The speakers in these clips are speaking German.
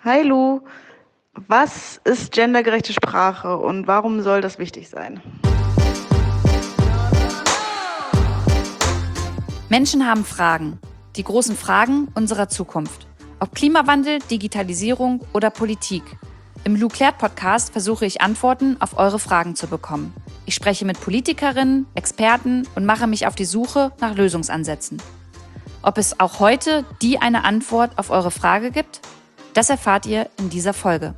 Hi Lu, was ist gendergerechte Sprache und warum soll das wichtig sein? Menschen haben Fragen. Die großen Fragen unserer Zukunft. Ob Klimawandel, Digitalisierung oder Politik. Im Lou klärt Podcast versuche ich Antworten auf eure Fragen zu bekommen. Ich spreche mit Politikerinnen, Experten und mache mich auf die Suche nach Lösungsansätzen. Ob es auch heute eine Antwort auf eure Frage gibt? Das erfahrt ihr in dieser Folge.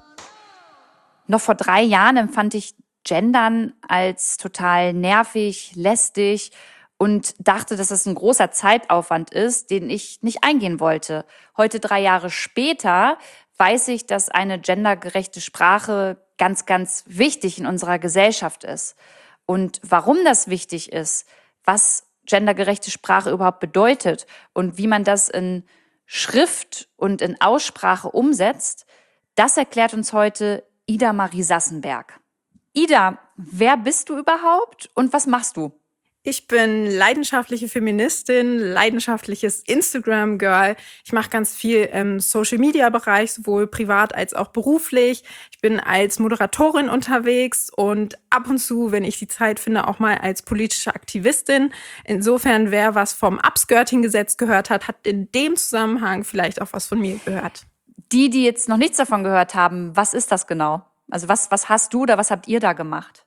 Noch vor 3 Jahren empfand ich Gendern als total nervig, lästig und dachte, dass es ein großer Zeitaufwand ist, den ich nicht eingehen wollte. Heute, 3 Jahre später, weiß ich, dass eine gendergerechte Sprache ganz, ganz wichtig in unserer Gesellschaft ist. Und warum das wichtig ist, was gendergerechte Sprache überhaupt bedeutet und wie man das in Schrift und in Aussprache umsetzt, das erklärt uns heute Ida Marie Sassenberg. Ida, wer bist du überhaupt und was machst du? Ich bin leidenschaftliche Feministin, leidenschaftliches Instagram-Girl. Ich mache ganz viel im Social-Media-Bereich, sowohl privat als auch beruflich. Ich bin als Moderatorin unterwegs und ab und zu, wenn ich die Zeit finde, auch mal als politische Aktivistin. Insofern, wer was vom Upskirting-Gesetz gehört hat, hat in dem Zusammenhang vielleicht auch was von mir gehört. Die jetzt noch nichts davon gehört haben, was ist das genau? Also was hast du oder was habt ihr da gemacht?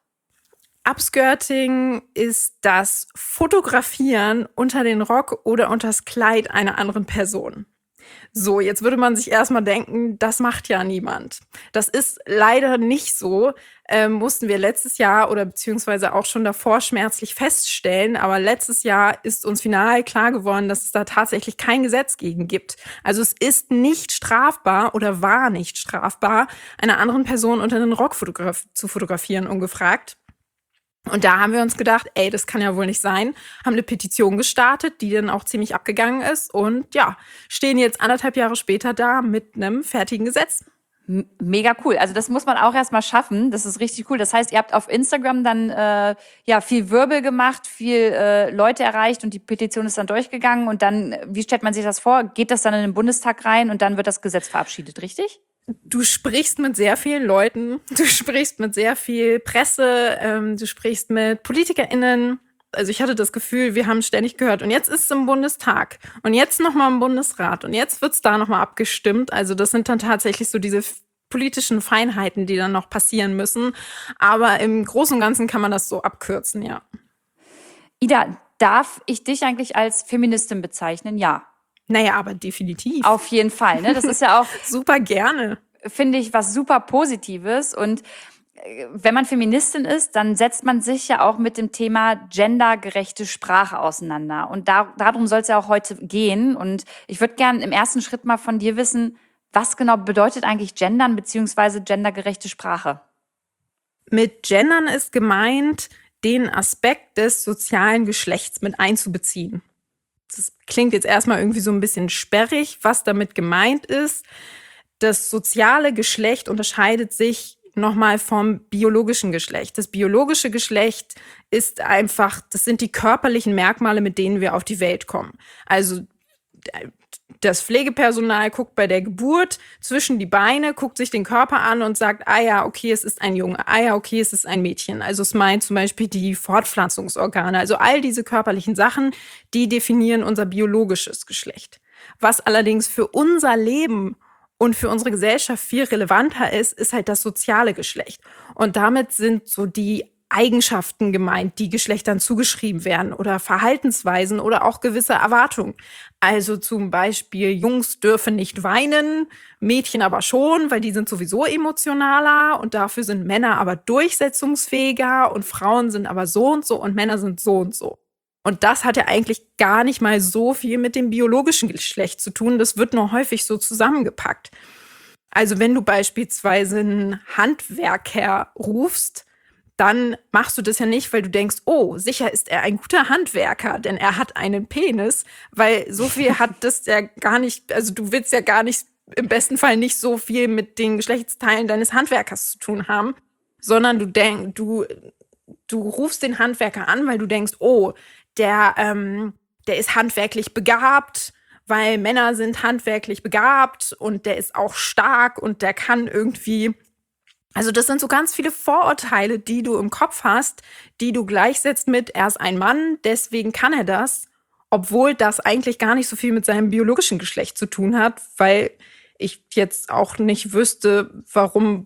Upskirting ist das Fotografieren unter den Rock oder unter das Kleid einer anderen Person. So, jetzt würde man sich erstmal denken, das macht ja niemand. Das ist leider nicht so, mussten wir letztes Jahr oder beziehungsweise auch schon davor schmerzlich feststellen. Aber letztes Jahr ist uns final klar geworden, dass es da tatsächlich kein Gesetz gegen gibt. Also es ist nicht strafbar oder war nicht strafbar, einer anderen Person unter den Rock zu fotografieren, ungefragt. Und da haben wir uns gedacht, das kann ja wohl nicht sein. Haben eine Petition gestartet, die dann auch ziemlich abgegangen ist. Und ja, stehen jetzt 1,5 Jahre später da mit einem fertigen Gesetz. Mega cool. Also das muss man auch erstmal schaffen. Das ist richtig cool. Das heißt, ihr habt auf Instagram dann viel Wirbel gemacht, viel Leute erreicht und die Petition ist dann durchgegangen. Und dann, wie stellt man sich das vor? Geht das dann in den Bundestag rein und dann wird das Gesetz verabschiedet, richtig? Du sprichst mit sehr vielen Leuten, du sprichst mit sehr viel Presse, du sprichst mit PolitikerInnen. Also ich hatte das Gefühl, wir haben ständig gehört, und jetzt ist es im Bundestag und jetzt nochmal im Bundesrat und jetzt wird's da nochmal abgestimmt. Also das sind dann tatsächlich so diese politischen Feinheiten, die dann noch passieren müssen. Aber im Großen und Ganzen kann man das so abkürzen, ja. Ida, darf ich dich eigentlich als Feministin bezeichnen? Ja. Naja, aber definitiv. Auf jeden Fall, ne? Das ist ja auch super gerne. Finde ich was super Positives. Und wenn man Feministin ist, dann setzt man sich ja auch mit dem Thema gendergerechte Sprache auseinander. Und darum soll es ja auch heute gehen. Und ich würde gerne im ersten Schritt mal von dir wissen, was genau bedeutet eigentlich Gendern bzw. gendergerechte Sprache? Mit Gendern ist gemeint, den Aspekt des sozialen Geschlechts mit einzubeziehen. Das klingt jetzt erstmal irgendwie so ein bisschen sperrig, was damit gemeint ist. Das soziale Geschlecht unterscheidet sich nochmal vom biologischen Geschlecht. Das biologische Geschlecht ist einfach, das sind die körperlichen Merkmale, mit denen wir auf die Welt kommen. Also das Pflegepersonal guckt bei der Geburt zwischen die Beine, guckt sich den Körper an und sagt, ja, okay, es ist ein Junge, ja, okay, es ist ein Mädchen. Also es meint zum Beispiel die Fortpflanzungsorgane. Also all diese körperlichen Sachen, die definieren unser biologisches Geschlecht. Was allerdings für unser Leben und für unsere Gesellschaft viel relevanter ist, ist halt das soziale Geschlecht. Und damit sind so die Eigenschaften gemeint, die Geschlechtern zugeschrieben werden oder Verhaltensweisen oder auch gewisse Erwartungen. Also zum Beispiel, Jungs dürfen nicht weinen, Mädchen aber schon, weil die sind sowieso emotionaler und dafür sind Männer aber durchsetzungsfähiger und Frauen sind aber so und so und Männer sind so und so. Und das hat ja eigentlich gar nicht mal so viel mit dem biologischen Geschlecht zu tun. Das wird nur häufig so zusammengepackt. Also wenn du beispielsweise einen Handwerker rufst, dann machst du das ja nicht, weil du denkst, sicher ist er ein guter Handwerker, denn er hat einen Penis, weil so viel hat das ja gar nicht, also du willst ja gar nicht, im besten Fall nicht so viel mit den Geschlechtsteilen deines Handwerkers zu tun haben, sondern du rufst den Handwerker an, weil du denkst, der ist handwerklich begabt, weil Männer sind handwerklich begabt und der ist auch stark und der kann irgendwie. Also das sind so ganz viele Vorurteile, die du im Kopf hast, die du gleichsetzt mit, er ist ein Mann, deswegen kann er das, obwohl das eigentlich gar nicht so viel mit seinem biologischen Geschlecht zu tun hat, weil ich jetzt auch nicht wüsste, warum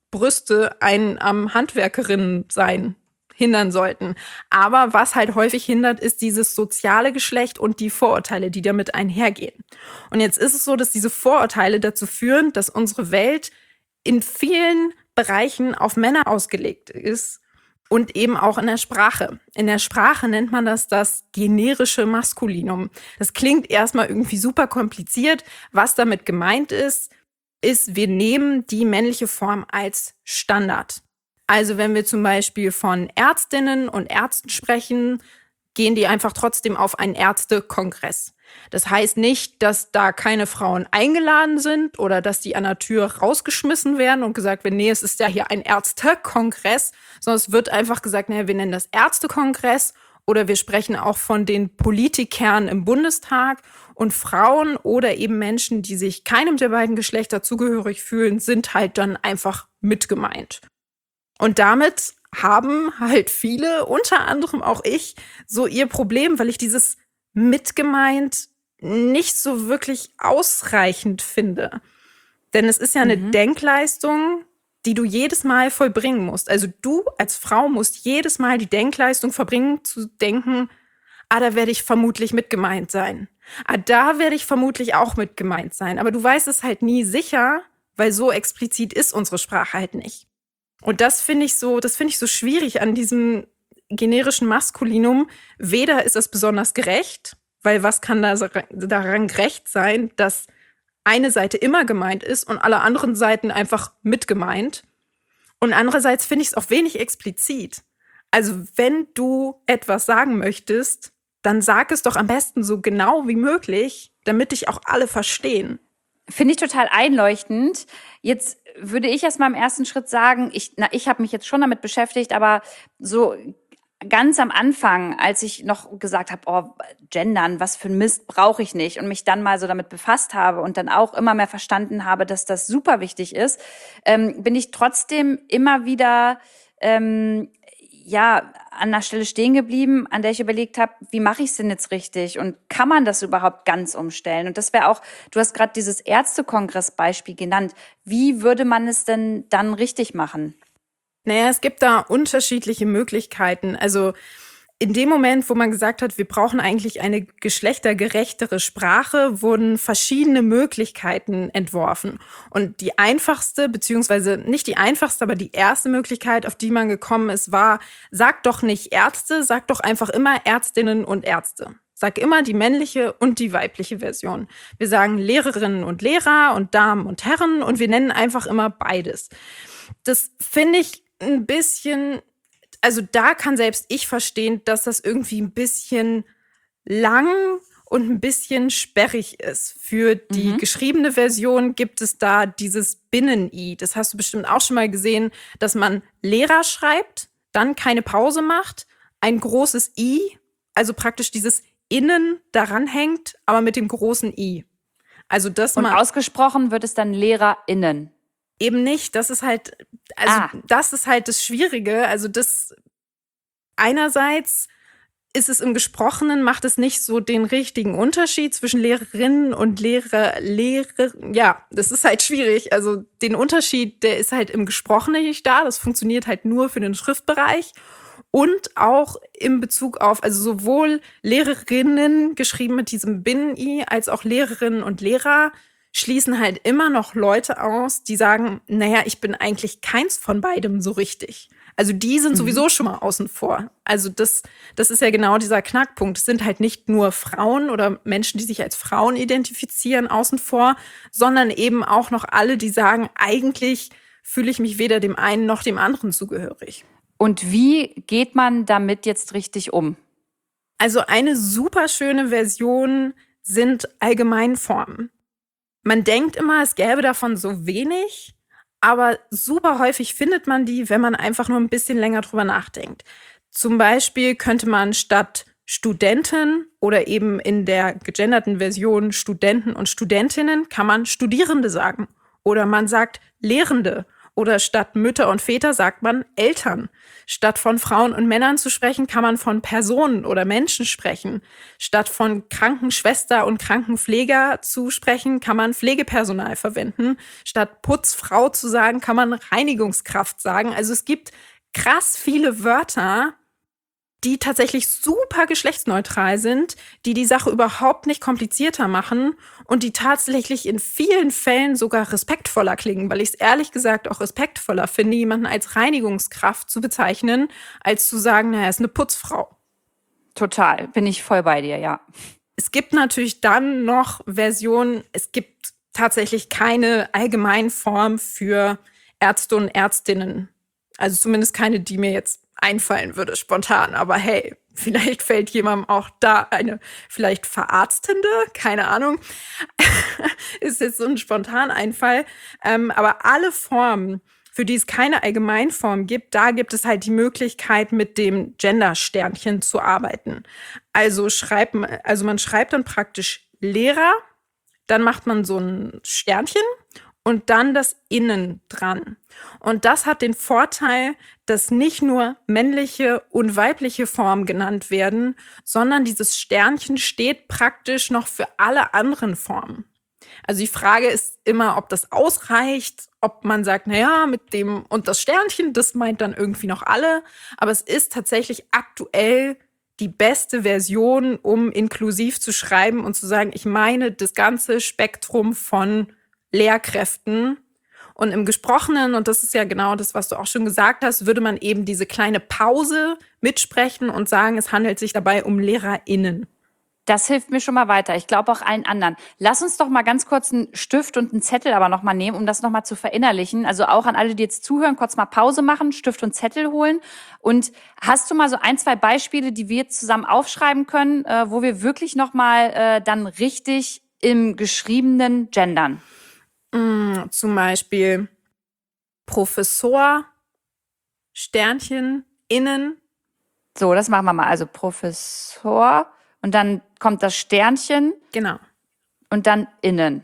Brüste einen am Handwerkerinnen sein hindern sollten. Aber was halt häufig hindert, ist dieses soziale Geschlecht und die Vorurteile, die damit einhergehen. Und jetzt ist es so, dass diese Vorurteile dazu führen, dass unsere Welt in vielen Bereichen auf Männer ausgelegt ist und eben auch in der Sprache. In der Sprache nennt man das generische Maskulinum. Das klingt erstmal irgendwie super kompliziert. Was damit gemeint ist, wir nehmen die männliche Form als Standard. Also wenn wir zum Beispiel von Ärztinnen und Ärzten sprechen, gehen die einfach trotzdem auf einen Ärztekongress. Das heißt nicht, dass da keine Frauen eingeladen sind oder dass die an der Tür rausgeschmissen werden und gesagt wird, nee, es ist ja hier ein Ärztekongress, sondern es wird einfach gesagt, naja, wir nennen das Ärztekongress oder wir sprechen auch von den Politikern im Bundestag und Frauen oder eben Menschen, die sich keinem der beiden Geschlechter zugehörig fühlen, sind halt dann einfach mitgemeint. Und damit haben halt viele, unter anderem auch ich, so ihr Problem, weil ich dieses mitgemeint nicht so wirklich ausreichend finde. Denn es ist ja eine Denkleistung, die du jedes Mal vollbringen musst. Also du als Frau musst jedes Mal die Denkleistung verbringen, zu denken, da werde ich vermutlich mitgemeint sein. Da werde ich vermutlich auch mitgemeint sein. Aber du weißt es halt nie sicher, weil so explizit ist unsere Sprache halt nicht. Und das finde ich so schwierig an diesem generischen Maskulinum. Weder ist es besonders gerecht, weil was kann daran gerecht sein, dass eine Seite immer gemeint ist und alle anderen Seiten einfach mitgemeint. Und andererseits finde ich es auch wenig explizit. Also wenn du etwas sagen möchtest, dann sag es doch am besten so genau wie möglich, damit dich auch alle verstehen. Finde ich total einleuchtend. Jetzt würde ich erst mal im ersten Schritt sagen, ich habe mich jetzt schon damit beschäftigt, aber so ganz am Anfang, als ich noch gesagt habe, Gendern, was für ein Mist brauche ich nicht und mich dann mal so damit befasst habe und dann auch immer mehr verstanden habe, dass das super wichtig ist, bin ich trotzdem immer wieder an der Stelle stehen geblieben, an der ich überlegt habe, wie mache ich es denn jetzt richtig und kann man das überhaupt ganz umstellen? Und das wäre auch, du hast gerade dieses Ärztekongress-Beispiel genannt. Wie würde man es denn dann richtig machen? Naja, es gibt da unterschiedliche Möglichkeiten. Also in dem Moment, wo man gesagt hat, wir brauchen eigentlich eine geschlechtergerechtere Sprache, wurden verschiedene Möglichkeiten entworfen. Und die einfachste, beziehungsweise nicht die einfachste, aber die erste Möglichkeit, auf die man gekommen ist, war, sag doch nicht Ärzte, sag doch einfach immer Ärztinnen und Ärzte. Sag immer die männliche und die weibliche Version. Wir sagen Lehrerinnen und Lehrer und Damen und Herren und wir nennen einfach immer beides. Das finde ich ein bisschen, also da kann selbst ich verstehen, dass das irgendwie ein bisschen lang und ein bisschen sperrig ist. Für die geschriebene Version gibt es da dieses Binnen-I. Das hast du bestimmt auch schon mal gesehen, dass man Lehrer schreibt, dann keine Pause macht, ein großes I, also praktisch dieses Innen daran hängt, aber mit dem großen I. Also das und ausgesprochen wird es dann LehrerInnen. Eben nicht, das ist halt, das ist halt das Schwierige. Also das einerseits ist es im Gesprochenen, macht es nicht so den richtigen Unterschied zwischen Lehrerinnen und Lehrer. Ja, das ist halt schwierig. Also den Unterschied, der ist halt im Gesprochenen nicht da. Das funktioniert halt nur für den Schriftbereich. Und auch in Bezug auf, also sowohl Lehrerinnen, geschrieben mit diesem Binnen-I, als auch Lehrerinnen und Lehrer, schließen halt immer noch Leute aus, die sagen, naja, ich bin eigentlich keins von beidem so richtig. Also die sind sowieso schon mal außen vor. Also das ist ja genau dieser Knackpunkt. Es sind halt nicht nur Frauen oder Menschen, die sich als Frauen identifizieren, außen vor, sondern eben auch noch alle, die sagen, eigentlich fühle ich mich weder dem einen noch dem anderen zugehörig. Und wie geht man damit jetzt richtig um? Also eine super schöne Version sind Allgemeinformen. Man denkt immer, es gäbe davon so wenig, aber super häufig findet man die, wenn man einfach nur ein bisschen länger drüber nachdenkt. Zum Beispiel könnte man statt Studenten oder eben in der gegenderten Version Studenten und Studentinnen kann man Studierende sagen. Oder man sagt Lehrende. Oder statt Mütter und Väter sagt man Eltern. Statt von Frauen und Männern zu sprechen, kann man von Personen oder Menschen sprechen. Statt von Krankenschwester und Krankenpfleger zu sprechen, kann man Pflegepersonal verwenden. Statt Putzfrau zu sagen, kann man Reinigungskraft sagen. Also es gibt krass viele Wörter, die tatsächlich super geschlechtsneutral sind, die Sache überhaupt nicht komplizierter machen und die tatsächlich in vielen Fällen sogar respektvoller klingen, weil ich es ehrlich gesagt auch respektvoller finde, jemanden als Reinigungskraft zu bezeichnen, als zu sagen, naja, er ist eine Putzfrau. Total, bin ich voll bei dir, ja. Es gibt natürlich dann noch Versionen, es gibt tatsächlich keine Allgemeinform für Ärzte und Ärztinnen. Also zumindest keine, die mir jetzt einfallen würde, spontan. Aber hey, vielleicht fällt jemandem auch da eine vielleicht Verarztende, keine Ahnung, ist jetzt so ein Spontaneinfall. Aber alle Formen, für die es keine Allgemeinform gibt, da gibt es halt die Möglichkeit, mit dem Gender-Sternchen zu arbeiten. Also man schreibt dann praktisch Lehrer, dann macht man so ein Sternchen und dann das Innen dran. Und das hat den Vorteil, dass nicht nur männliche und weibliche Formen genannt werden, sondern dieses Sternchen steht praktisch noch für alle anderen Formen. Also die Frage ist immer, ob das ausreicht, ob man sagt, naja, mit dem und das Sternchen, das meint dann irgendwie noch alle. Aber es ist tatsächlich aktuell die beste Version, um inklusiv zu schreiben und zu sagen, ich meine das ganze Spektrum von Lehrkräften. Und im Gesprochenen, und das ist ja genau das, was du auch schon gesagt hast, würde man eben diese kleine Pause mitsprechen und sagen, es handelt sich dabei um LehrerInnen. Das hilft mir schon mal weiter. Ich glaube auch allen anderen. Lass uns doch mal ganz kurz einen Stift und einen Zettel aber noch mal nehmen, um das noch mal zu verinnerlichen. Also auch an alle, die jetzt zuhören, kurz mal Pause machen, Stift und Zettel holen. Und hast du mal so 1, 2 Beispiele, die wir jetzt zusammen aufschreiben können, wo wir wirklich noch mal dann richtig im Geschriebenen gendern? Zum Beispiel Professor, Sternchen, Innen. So, das machen wir mal. Also Professor und dann kommt das Sternchen. Genau. Und dann Innen.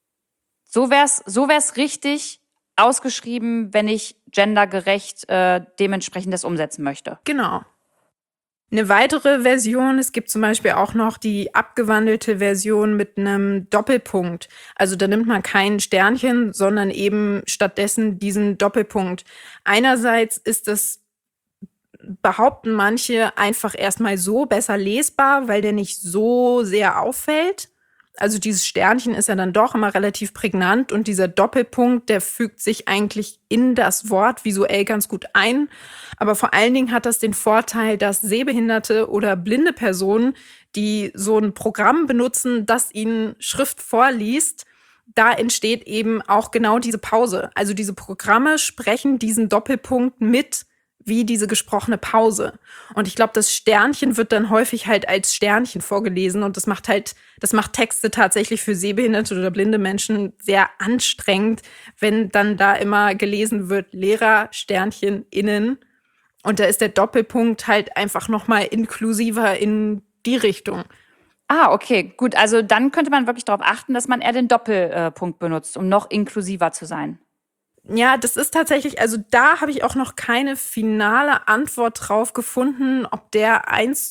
So wär's richtig ausgeschrieben, wenn ich gendergerecht dementsprechend das umsetzen möchte. Genau. Eine weitere Version, es gibt zum Beispiel auch noch die abgewandelte Version mit einem Doppelpunkt. Also da nimmt man kein Sternchen, sondern eben stattdessen diesen Doppelpunkt. Einerseits ist das, behaupten manche, einfach erstmal so besser lesbar, weil der nicht so sehr auffällt. Also dieses Sternchen ist ja dann doch immer relativ prägnant und dieser Doppelpunkt, der fügt sich eigentlich in das Wort visuell ganz gut ein. Aber vor allen Dingen hat das den Vorteil, dass sehbehinderte oder blinde Personen, die so ein Programm benutzen, das ihnen Schrift vorliest, da entsteht eben auch genau diese Pause. Also diese Programme sprechen diesen Doppelpunkt mit wie diese gesprochene Pause. Und ich glaube, das Sternchen wird dann häufig halt als Sternchen vorgelesen und das macht Texte tatsächlich für sehbehinderte oder blinde Menschen sehr anstrengend, wenn dann da immer gelesen wird, Lehrer, Sternchen, Innen. Und da ist der Doppelpunkt halt einfach nochmal inklusiver in die Richtung. Ah, okay, gut. Also dann könnte man wirklich darauf achten, dass man eher den Doppelpunkt benutzt, um noch inklusiver zu sein. Ja, das ist tatsächlich, also da habe ich auch noch keine finale Antwort drauf gefunden, ob der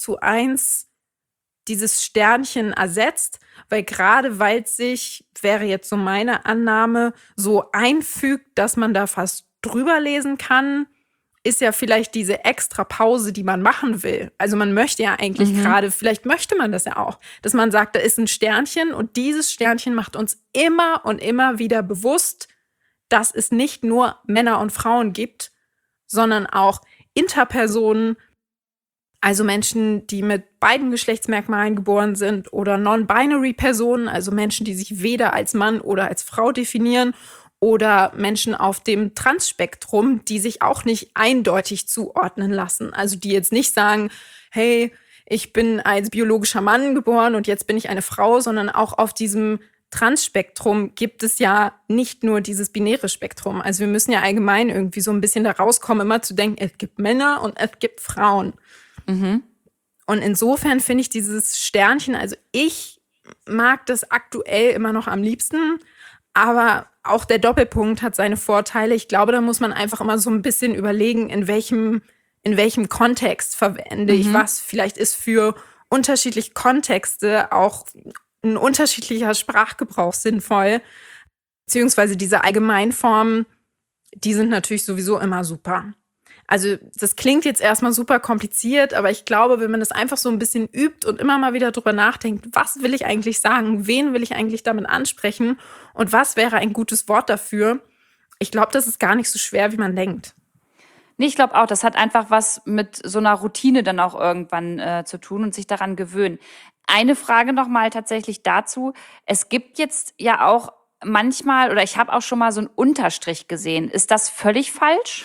1:1 dieses Sternchen ersetzt, weil gerade weil es sich, wäre jetzt so meine Annahme, so einfügt, dass man da fast drüber lesen kann, ist ja vielleicht diese extra Pause, die man machen will. Also man möchte ja eigentlich gerade, vielleicht möchte man das ja auch, dass man sagt, da ist ein Sternchen und dieses Sternchen macht uns immer und immer wieder bewusst, dass es nicht nur Männer und Frauen gibt, sondern auch Interpersonen, also Menschen, die mit beiden Geschlechtsmerkmalen geboren sind oder Non-Binary-Personen, also Menschen, die sich weder als Mann oder als Frau definieren oder Menschen auf dem Transspektrum, die sich auch nicht eindeutig zuordnen lassen. Also die jetzt nicht sagen, hey, ich bin als biologischer Mann geboren und jetzt bin ich eine Frau, sondern auch auf diesem Transspektrum gibt es ja nicht nur dieses binäre Spektrum. Also wir müssen ja allgemein irgendwie so ein bisschen da rauskommen, immer zu denken, es gibt Männer und es gibt Frauen. Mhm. Und insofern finde ich dieses Sternchen, also ich mag das aktuell immer noch am liebsten, aber auch der Doppelpunkt hat seine Vorteile. Ich glaube, da muss man einfach immer so ein bisschen überlegen, in welchem Kontext verwende ich was. Vielleicht ist für unterschiedliche Kontexte auch ein unterschiedlicher Sprachgebrauch sinnvoll. Beziehungsweise diese Allgemeinformen, die sind natürlich sowieso immer super. Also das klingt jetzt erstmal super kompliziert, aber ich glaube, wenn man das einfach so ein bisschen übt und immer mal wieder drüber nachdenkt, was will ich eigentlich sagen, wen will ich eigentlich damit ansprechen und was wäre ein gutes Wort dafür, ich glaube, das ist gar nicht so schwer, wie man denkt. Nee, ich glaube auch, das hat einfach was mit so einer Routine dann auch irgendwann zu tun und sich daran gewöhnen. Eine Frage nochmal tatsächlich dazu. Es gibt jetzt ja auch manchmal, oder ich habe auch schon mal so einen Unterstrich gesehen. Ist das völlig falsch?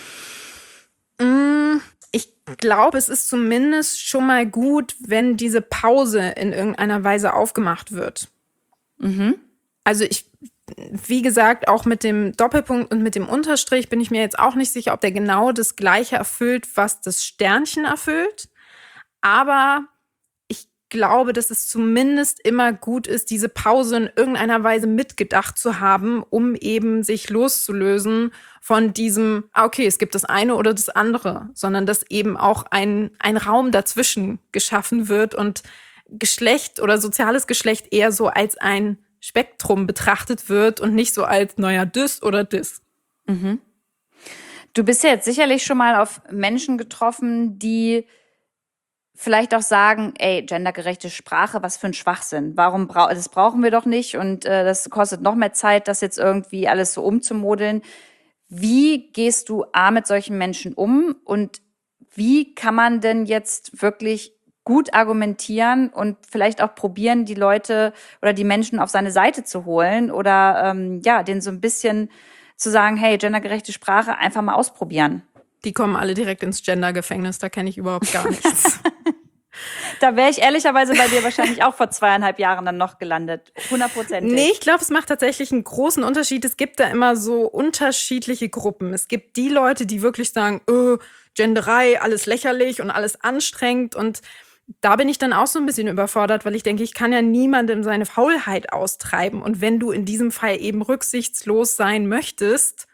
Ich glaube, es ist zumindest schon mal gut, wenn diese Pause in irgendeiner Weise aufgemacht wird. Also wie gesagt, auch mit dem Doppelpunkt und mit dem Unterstrich bin ich mir jetzt auch nicht sicher, ob der genau das Gleiche erfüllt, was das Sternchen erfüllt. Aber ich glaube, dass es zumindest immer gut ist, diese Pause in irgendeiner Weise mitgedacht zu haben, um eben sich loszulösen von diesem, okay, es gibt das eine oder das andere, sondern dass eben auch ein Raum dazwischen geschaffen wird und Geschlecht oder soziales Geschlecht eher so als ein Spektrum betrachtet wird und nicht so als, naja, das oder das. Du bist ja jetzt sicherlich schon mal auf Menschen getroffen, die vielleicht auch sagen, ey, gendergerechte Sprache, was für ein Schwachsinn. Das brauchen wir doch nicht und das kostet noch mehr Zeit, das jetzt irgendwie alles so umzumodeln. Wie gehst du mit solchen Menschen um und wie kann man denn jetzt wirklich gut argumentieren und vielleicht auch probieren, die Leute oder die Menschen auf seine Seite zu holen oder denen so ein bisschen zu sagen, hey, gendergerechte Sprache, einfach mal ausprobieren. Die kommen alle direkt ins Gender-Gefängnis, da kenne ich überhaupt gar nichts. Da wäre ich ehrlicherweise bei dir wahrscheinlich auch vor 2,5 Jahren dann noch gelandet. 100%. Nee, ich glaube, es macht tatsächlich einen großen Unterschied. Es gibt da immer so unterschiedliche Gruppen. Es gibt die Leute, die wirklich sagen, Genderei, alles lächerlich und alles anstrengend. Und da bin ich dann auch so ein bisschen überfordert, weil ich denke, ich kann ja niemandem seine Faulheit austreiben. Und wenn du in diesem Fall eben rücksichtslos sein möchtest,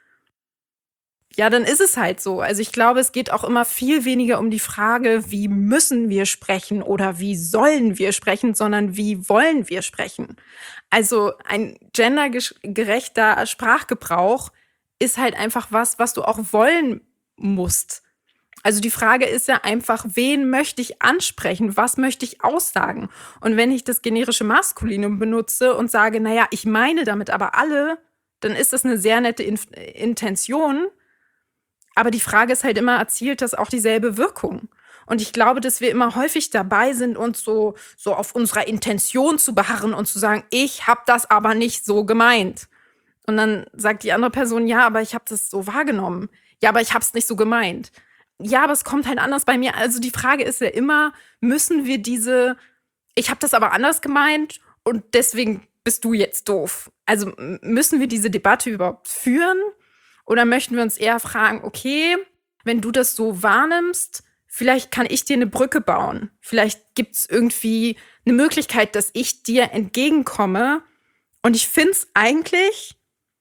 ja, dann ist es halt so. Also ich glaube, es geht auch immer viel weniger um die Frage, wie müssen wir sprechen oder wie sollen wir sprechen, sondern wie wollen wir sprechen. Also ein gendergerechter Sprachgebrauch ist halt einfach was du auch wollen musst. Also die Frage ist ja einfach, wen möchte ich ansprechen? Was möchte ich aussagen? Und wenn ich das generische Maskulinum benutze und sage, naja, ich meine damit aber alle, dann ist das eine sehr nette Intention. Aber die Frage ist halt immer, erzielt das auch dieselbe Wirkung? Und ich glaube, dass wir immer häufig dabei sind, uns so auf unserer Intention zu beharren und zu sagen, ich habe das aber nicht so gemeint. Und dann sagt die andere Person, ja, aber ich habe das so wahrgenommen. Ja, aber ich habe es nicht so gemeint. Ja, aber es kommt halt anders bei mir. Also die Frage ist ja immer, müssen wir ich habe das aber anders gemeint und deswegen bist du jetzt doof. Also müssen wir diese Debatte überhaupt führen? Oder möchten wir uns eher fragen, okay, wenn du das so wahrnimmst, vielleicht kann ich dir eine Brücke bauen. Vielleicht gibt es irgendwie eine Möglichkeit, dass ich dir entgegenkomme. Und ich finde es eigentlich,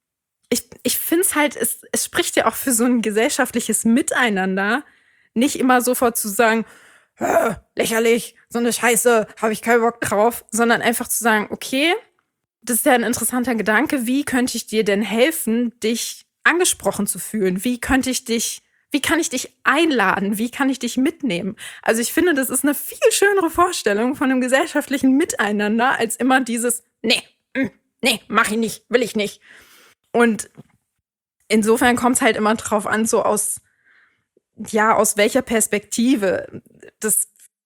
ich finde es halt, es spricht ja auch für so ein gesellschaftliches Miteinander, nicht immer sofort zu sagen, lächerlich, so eine Scheiße, habe ich keinen Bock drauf, sondern einfach zu sagen, okay, das ist ja ein interessanter Gedanke, wie könnte ich dir denn helfen, dich angesprochen zu fühlen? Wie kann ich dich einladen? Wie kann ich dich mitnehmen? Also ich finde, das ist eine viel schönere Vorstellung von einem gesellschaftlichen Miteinander als immer dieses, nee, mach ich nicht, will ich nicht. Und insofern kommt es halt immer drauf an, so aus welcher Perspektive. Das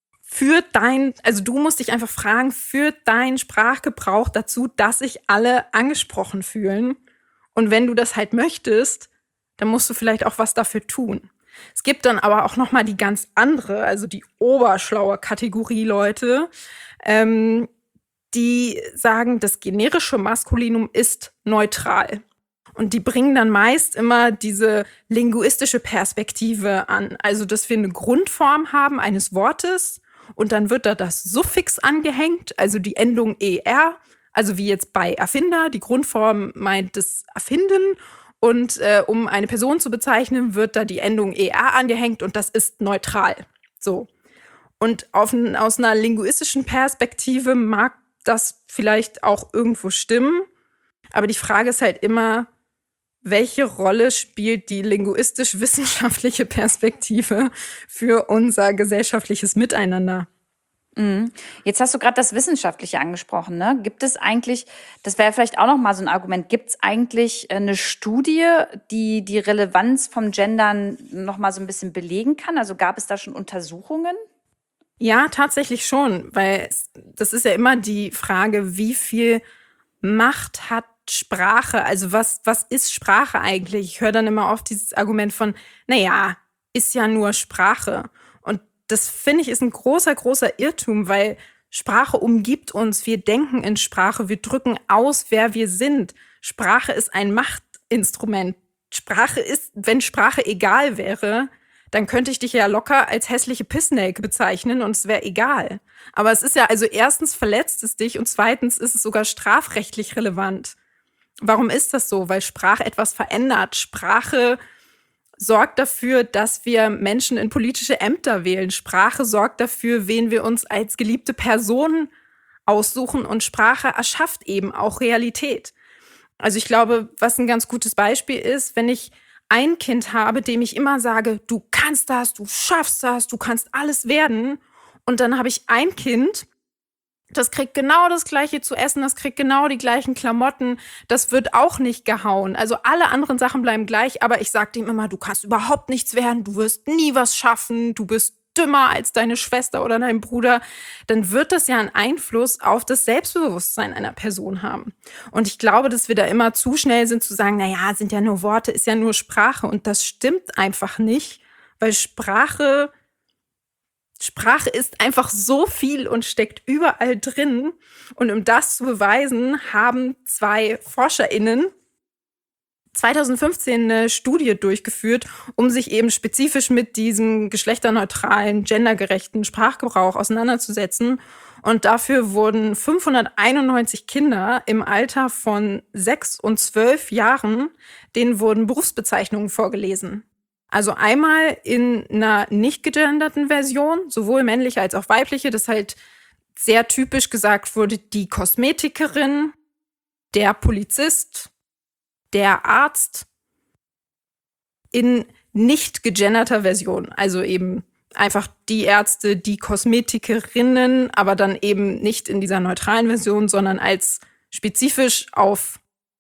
also du musst dich einfach fragen, führt dein Sprachgebrauch dazu, dass sich alle angesprochen fühlen? Und wenn du das halt möchtest, dann musst du vielleicht auch was dafür tun. Es gibt dann aber auch noch mal die ganz andere, also die oberschlaue Kategorie Leute, die sagen, das generische Maskulinum ist neutral. Und die bringen dann meist immer diese linguistische Perspektive an. Also, dass wir eine Grundform haben eines Wortes und dann wird da das Suffix angehängt, also die Endung ER, also wie jetzt bei Erfinder, die Grundform meint das Erfinden und um eine Person zu bezeichnen, wird da die Endung ER angehängt und das ist neutral. So. Und aus einer linguistischen Perspektive mag das vielleicht auch irgendwo stimmen, aber die Frage ist halt immer, welche Rolle spielt die linguistisch-wissenschaftliche Perspektive für unser gesellschaftliches Miteinander? Jetzt hast du gerade das Wissenschaftliche angesprochen, ne? Gibt es eigentlich, das wäre vielleicht auch noch mal so ein Argument, gibt es eigentlich eine Studie, die die Relevanz vom Gendern noch mal so ein bisschen belegen kann? Also gab es da schon Untersuchungen? Ja, tatsächlich schon, weil das ist ja immer die Frage, wie viel Macht hat Sprache? Also was ist Sprache eigentlich? Ich höre dann immer oft dieses Argument von, naja, ist ja nur Sprache. Und das finde ich ist ein großer, großer Irrtum, weil Sprache umgibt uns. Wir denken in Sprache, wir drücken aus, wer wir sind. Sprache ist ein Machtinstrument. Sprache ist, wenn Sprache egal wäre, dann könnte ich dich ja locker als hässliche Pissnelke bezeichnen und es wäre egal. Aber es ist ja, also erstens verletzt es dich und zweitens ist es sogar strafrechtlich relevant. Warum ist das so? Weil Sprache etwas verändert. Sprache sorgt dafür, dass wir Menschen in politische Ämter wählen. Sprache sorgt dafür, wen wir uns als geliebte Person aussuchen und Sprache erschafft eben auch Realität. Also ich glaube, was ein ganz gutes Beispiel ist, wenn ich ein Kind habe, dem ich immer sage, du kannst das, du schaffst das, du kannst alles werden. Und dann habe ich ein Kind, das kriegt genau das Gleiche zu essen, das kriegt genau die gleichen Klamotten, das wird auch nicht gehauen. Also alle anderen Sachen bleiben gleich, aber ich sage dem immer, du kannst überhaupt nichts werden, du wirst nie was schaffen, du bist dümmer als deine Schwester oder dein Bruder, dann wird das ja einen Einfluss auf das Selbstbewusstsein einer Person haben. Und ich glaube, dass wir da immer zu schnell sind zu sagen, naja, sind ja nur Worte, ist ja nur Sprache. Und das stimmt einfach nicht, weil Sprache ist einfach so viel und steckt überall drin. Und um das zu beweisen, haben 2 ForscherInnen 2015 eine Studie durchgeführt, um sich eben spezifisch mit diesem geschlechterneutralen, gendergerechten Sprachgebrauch auseinanderzusetzen. Und dafür wurden 591 Kinder im Alter von 6 und 12 Jahren, denen wurden Berufsbezeichnungen vorgelesen. Also einmal in einer nicht gegenderten Version, sowohl männliche als auch weibliche, das halt sehr typisch gesagt wurde, die Kosmetikerin, der Polizist, der Arzt, in nicht gegenderter Version. Also eben einfach die Ärzte, die Kosmetikerinnen, aber dann eben nicht in dieser neutralen Version, sondern als spezifisch auf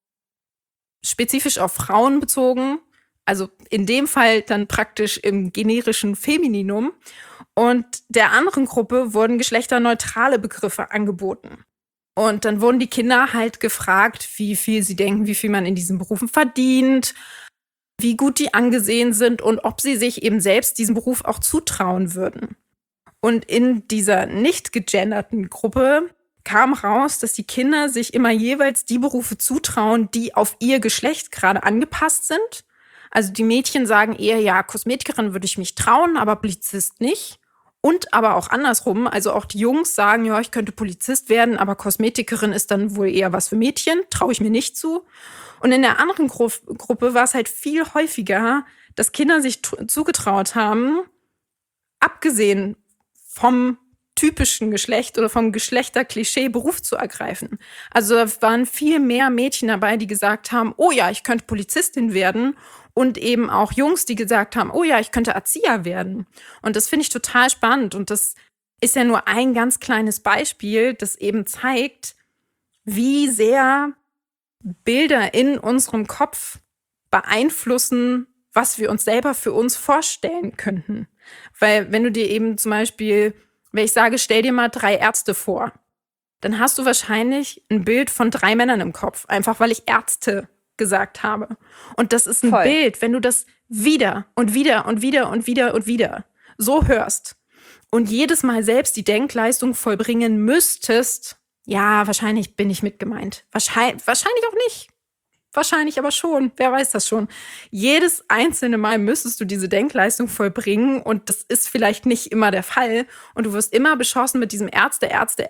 Frauen bezogen. Also in dem Fall dann praktisch im generischen Femininum. Und der anderen Gruppe wurden geschlechterneutrale Begriffe angeboten. Und dann wurden die Kinder halt gefragt, wie viel sie denken, wie viel man in diesen Berufen verdient, wie gut die angesehen sind und ob sie sich eben selbst diesen Beruf auch zutrauen würden. Und in dieser nicht gegenderten Gruppe kam raus, dass die Kinder sich immer jeweils die Berufe zutrauen, die auf ihr Geschlecht gerade angepasst sind. Also die Mädchen sagen eher, ja, Kosmetikerin würde ich mich trauen, aber Polizist nicht. Und aber auch andersrum, also auch die Jungs sagen, ja, ich könnte Polizist werden, aber Kosmetikerin ist dann wohl eher was für Mädchen, traue ich mir nicht zu. Und in der anderen Gruppe war es halt viel häufiger, dass Kinder sich zugetraut haben, abgesehen vom typischen Geschlecht oder vom Geschlechterklischee Beruf zu ergreifen. Also da waren viel mehr Mädchen dabei, die gesagt haben, oh ja, ich könnte Polizistin werden. Und eben auch Jungs, die gesagt haben, oh ja, ich könnte Erzieher werden. Und das finde ich total spannend. Und das ist ja nur ein ganz kleines Beispiel, das eben zeigt, wie sehr Bilder in unserem Kopf beeinflussen, was wir uns selber für uns vorstellen könnten. Weil wenn du dir eben zum Beispiel, wenn ich sage, stell dir mal 3 Ärzte vor, dann hast du wahrscheinlich ein Bild von 3 Männern im Kopf, einfach weil ich Ärzte gesagt habe. Und das ist ein Bild, wenn du das wieder und wieder und wieder und wieder und wieder so hörst und jedes Mal selbst die Denkleistung vollbringen müsstest, ja, wahrscheinlich bin ich mit gemeint. Wahrscheinlich auch nicht. wahrscheinlich aber schon. Wer weiß das schon? Jedes einzelne Mal müsstest du diese Denkleistung vollbringen und das ist vielleicht nicht immer der Fall. Und du wirst immer beschossen mit diesem Ärzte.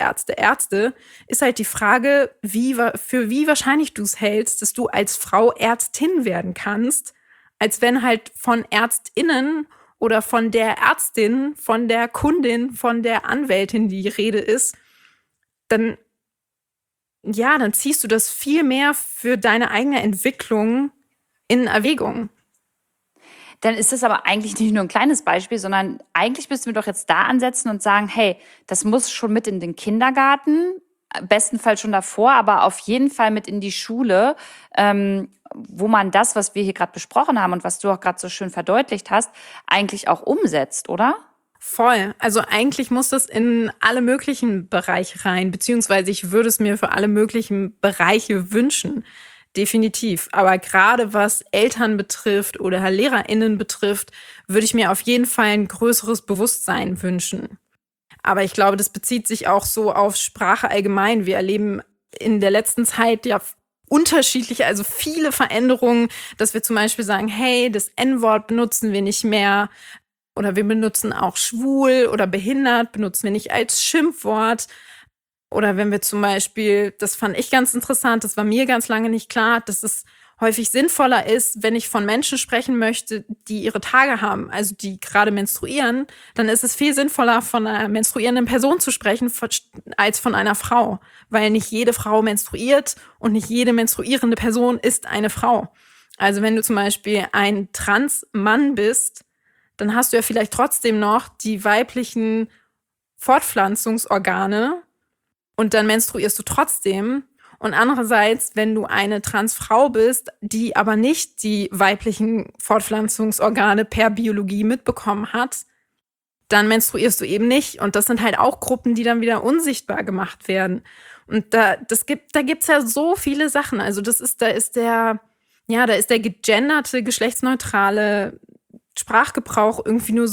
Ist halt die Frage, für wie wahrscheinlich du es hältst, dass du als Frau Ärztin werden kannst, als wenn halt von ÄrztInnen oder von der Ärztin, von der Kundin, von der Anwältin die Rede ist, dann ziehst du das viel mehr für deine eigene Entwicklung in Erwägung. Dann ist das aber eigentlich nicht nur ein kleines Beispiel, sondern eigentlich müssten wir doch jetzt da ansetzen und sagen, hey, das muss schon mit in den Kindergarten, bestenfalls schon davor, aber auf jeden Fall mit in die Schule, wo man das, was wir hier gerade besprochen haben und was du auch gerade so schön verdeutlicht hast, eigentlich auch umsetzt, oder? Voll. Also eigentlich muss das in alle möglichen Bereiche rein, beziehungsweise ich würde es mir für alle möglichen Bereiche wünschen. Definitiv. Aber gerade was Eltern betrifft oder LehrerInnen betrifft, würde ich mir auf jeden Fall ein größeres Bewusstsein wünschen. Aber ich glaube, das bezieht sich auch so auf Sprache allgemein. Wir erleben in der letzten Zeit ja unterschiedliche, also viele Veränderungen, dass wir zum Beispiel sagen, hey, das N-Wort benutzen wir nicht mehr. Oder wir benutzen auch schwul oder behindert, benutzen wir nicht als Schimpfwort. Oder wenn wir zum Beispiel, das fand ich ganz interessant, das war mir ganz lange nicht klar, dass es häufig sinnvoller ist, wenn ich von Menschen sprechen möchte, die ihre Tage haben, also die gerade menstruieren, dann ist es viel sinnvoller, von einer menstruierenden Person zu sprechen, als von einer Frau. Weil nicht jede Frau menstruiert und nicht jede menstruierende Person ist eine Frau. Also wenn du zum Beispiel ein Trans-Mann bist, dann hast du ja vielleicht trotzdem noch die weiblichen Fortpflanzungsorgane und dann menstruierst du trotzdem. Und andererseits, wenn du eine Transfrau bist, die aber nicht die weiblichen Fortpflanzungsorgane per Biologie mitbekommen hat, dann menstruierst du eben nicht. Und das sind halt auch Gruppen, die dann wieder unsichtbar gemacht werden. Und da gibt's ja so viele Sachen. Also da ist der gegenderte, geschlechtsneutrale Sprachgebrauch irgendwie nur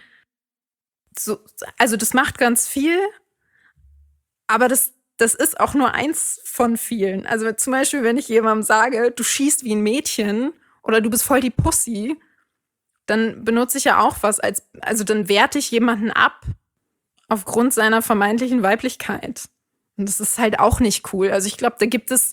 also das macht ganz viel, aber das ist auch nur eins von vielen. Also zum Beispiel, wenn ich jemandem sage, du schießt wie ein Mädchen oder du bist voll die Pussy, dann benutze ich ja auch dann werte ich jemanden ab aufgrund seiner vermeintlichen Weiblichkeit. Und das ist halt auch nicht cool. Also ich glaube, da gibt es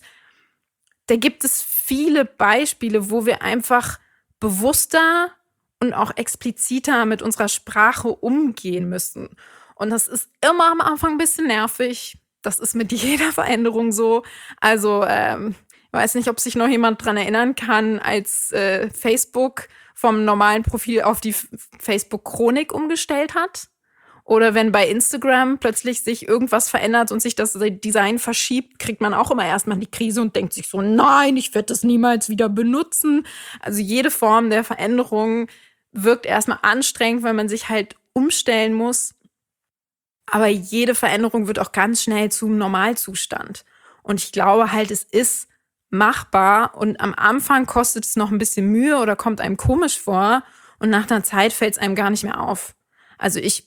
viele Beispiele, wo wir einfach bewusster und auch expliziter mit unserer Sprache umgehen müssen. Und das ist immer am Anfang ein bisschen nervig. Das ist mit jeder Veränderung so. Also, ich weiß nicht, ob sich noch jemand dran erinnern kann, als Facebook vom normalen Profil auf die Facebook-Chronik umgestellt hat. Oder wenn bei Instagram plötzlich sich irgendwas verändert und sich das Design verschiebt, kriegt man auch immer erstmal die Krise und denkt sich so, nein, ich werde das niemals wieder benutzen. Also jede Form der Veränderung wirkt erstmal anstrengend, weil man sich halt umstellen muss. Aber jede Veränderung wird auch ganz schnell zum Normalzustand. Und ich glaube halt, es ist machbar und am Anfang kostet es noch ein bisschen Mühe oder kommt einem komisch vor und nach einer Zeit fällt es einem gar nicht mehr auf. Also ich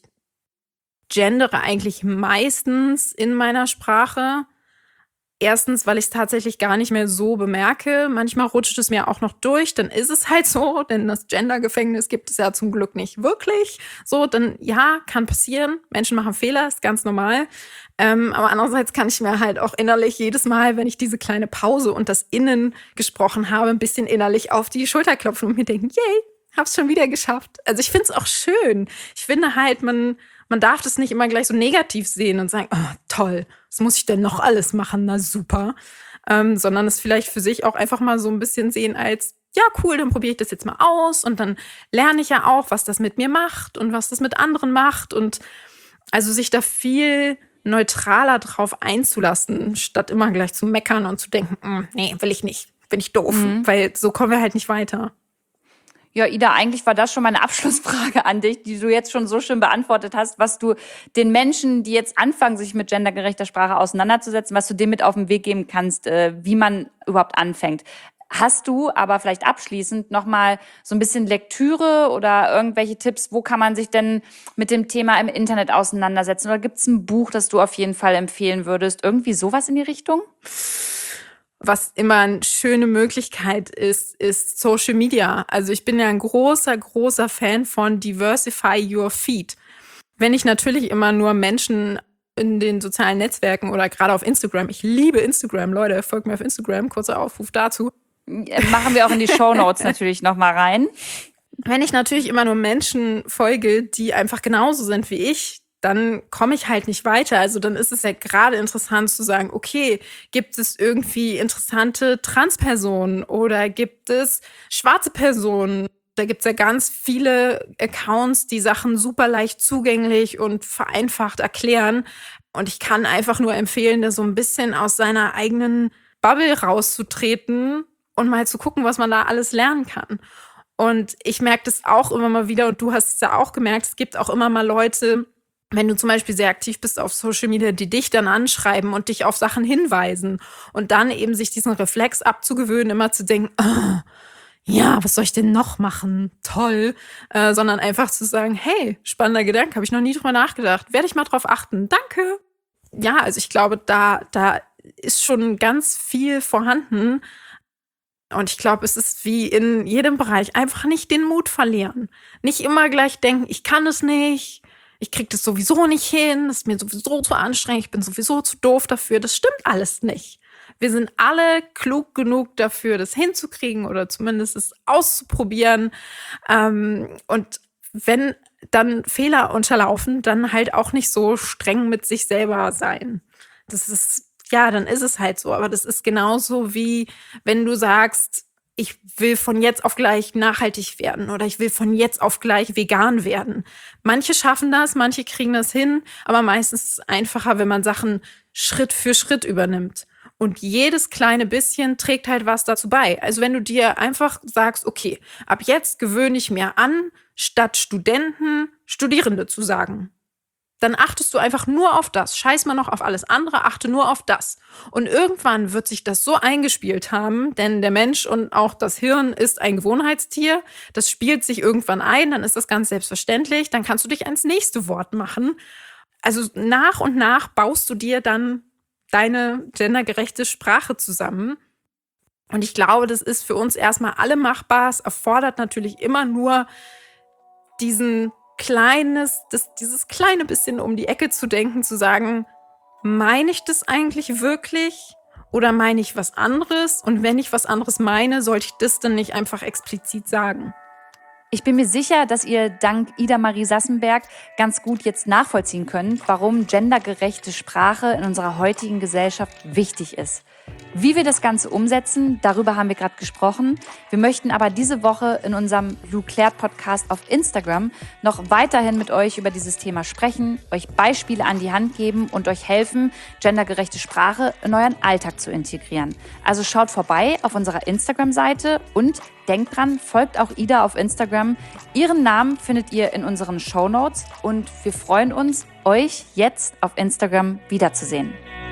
gendere eigentlich meistens in meiner Sprache. Erstens, weil ich es tatsächlich gar nicht mehr so bemerke. Manchmal rutscht es mir auch noch durch, dann ist es halt so, denn das Gender-Gefängnis gibt es ja zum Glück nicht wirklich. So, dann ja, kann passieren. Menschen machen Fehler, ist ganz normal. Aber andererseits kann ich mir halt auch innerlich jedes Mal, wenn ich diese kleine Pause und das Innen gesprochen habe, ein bisschen innerlich auf die Schulter klopfen und mir denken, yay, hab's schon wieder geschafft. Also ich finde es auch schön. Ich finde halt, man darf das nicht immer gleich so negativ sehen und sagen, oh, toll, was muss ich denn noch alles machen? Na super. Sondern es vielleicht für sich auch einfach mal so ein bisschen sehen als, ja cool, dann probiere ich das jetzt mal aus und dann lerne ich ja auch, was das mit mir macht und was das mit anderen macht und also sich da viel neutraler drauf einzulassen, statt immer gleich zu meckern und zu denken, nee, will ich nicht, bin ich doof, weil so kommen wir halt nicht weiter. Ja, Ida, eigentlich war das schon meine Abschlussfrage an dich, die du jetzt schon so schön beantwortet hast, was du den Menschen, die jetzt anfangen, sich mit gendergerechter Sprache auseinanderzusetzen, was du dem mit auf den Weg geben kannst, wie man überhaupt anfängt. Hast du aber vielleicht abschließend nochmal so ein bisschen Lektüre oder irgendwelche Tipps, wo kann man sich denn mit dem Thema im Internet auseinandersetzen? Oder gibt es ein Buch, das du auf jeden Fall empfehlen würdest? Irgendwie sowas in die Richtung? Was immer eine schöne Möglichkeit ist Social Media. Also ich bin ja ein großer, großer Fan von Diversify Your Feed. Wenn ich natürlich immer nur Menschen in den sozialen Netzwerken oder gerade auf Instagram, ich liebe Instagram, Leute, folgt mir auf Instagram, kurzer Aufruf dazu. Machen wir auch in die Shownotes natürlich nochmal rein. Wenn ich natürlich immer nur Menschen folge, die einfach genauso sind wie ich, dann komme ich halt nicht weiter. Also dann ist es ja gerade interessant zu sagen, okay, gibt es irgendwie interessante Transpersonen oder gibt es schwarze Personen? Da gibt es ja ganz viele Accounts, die Sachen super leicht zugänglich und vereinfacht erklären. Und ich kann einfach nur empfehlen, da so ein bisschen aus seiner eigenen Bubble rauszutreten und mal zu gucken, was man da alles lernen kann. Und ich merke das auch immer mal wieder, und du hast es ja auch gemerkt, es gibt auch immer mal Leute, wenn du zum Beispiel sehr aktiv bist auf Social Media, die dich dann anschreiben und dich auf Sachen hinweisen und dann eben sich diesen Reflex abzugewöhnen, immer zu denken, ja, was soll ich denn noch machen? Toll. Sondern einfach zu sagen, hey, spannender Gedanke, habe ich noch nie drüber nachgedacht. Werde ich mal drauf achten. Danke. Ja, also ich glaube, da ist schon ganz viel vorhanden. Und ich glaube, es ist wie in jedem Bereich, einfach nicht den Mut verlieren. Nicht immer gleich denken, ich kann es nicht, ich kriege das sowieso nicht hin, das ist mir sowieso zu anstrengend, ich bin sowieso zu doof dafür. Das stimmt alles nicht. Wir sind alle klug genug dafür, das hinzukriegen oder zumindest es auszuprobieren. Und wenn dann Fehler unterlaufen, dann halt auch nicht so streng mit sich selber sein. Das ist, ja, dann ist es halt so. Aber das ist genauso wie, wenn du sagst, ich will von jetzt auf gleich nachhaltig werden oder ich will von jetzt auf gleich vegan werden. Manche schaffen das, manche kriegen das hin, aber meistens ist es einfacher, wenn man Sachen Schritt für Schritt übernimmt. Und jedes kleine bisschen trägt halt was dazu bei. Also wenn du dir einfach sagst, okay, ab jetzt gewöhne ich mir an, statt Studenten Studierende zu sagen. Dann achtest du einfach nur auf das. Scheiß mal noch auf alles andere, achte nur auf das. Und irgendwann wird sich das so eingespielt haben, denn der Mensch und auch das Hirn ist ein Gewohnheitstier. Das spielt sich irgendwann ein, dann ist das ganz selbstverständlich. Dann kannst du dich ans nächste Wort machen. Also nach und nach baust du dir dann deine gendergerechte Sprache zusammen. Und ich glaube, das ist für uns erstmal alle machbar. Es erfordert natürlich immer nur dieses kleine bisschen um die Ecke zu denken, zu sagen, meine ich das eigentlich wirklich oder meine ich was anderes? Und wenn ich was anderes meine, sollte ich das dann nicht einfach explizit sagen? Ich bin mir sicher, dass ihr dank Ida Marie Sassenberg ganz gut jetzt nachvollziehen könnt, warum gendergerechte Sprache in unserer heutigen Gesellschaft wichtig ist. Wie wir das Ganze umsetzen, darüber haben wir gerade gesprochen. Wir möchten aber diese Woche in unserem Lou Klärt Podcast auf Instagram noch weiterhin mit euch über dieses Thema sprechen, euch Beispiele an die Hand geben und euch helfen, gendergerechte Sprache in euren Alltag zu integrieren. Also schaut vorbei auf unserer Instagram-Seite und denkt dran, folgt auch Ida auf Instagram. Ihren Namen findet ihr in unseren Shownotes und wir freuen uns, euch jetzt auf Instagram wiederzusehen.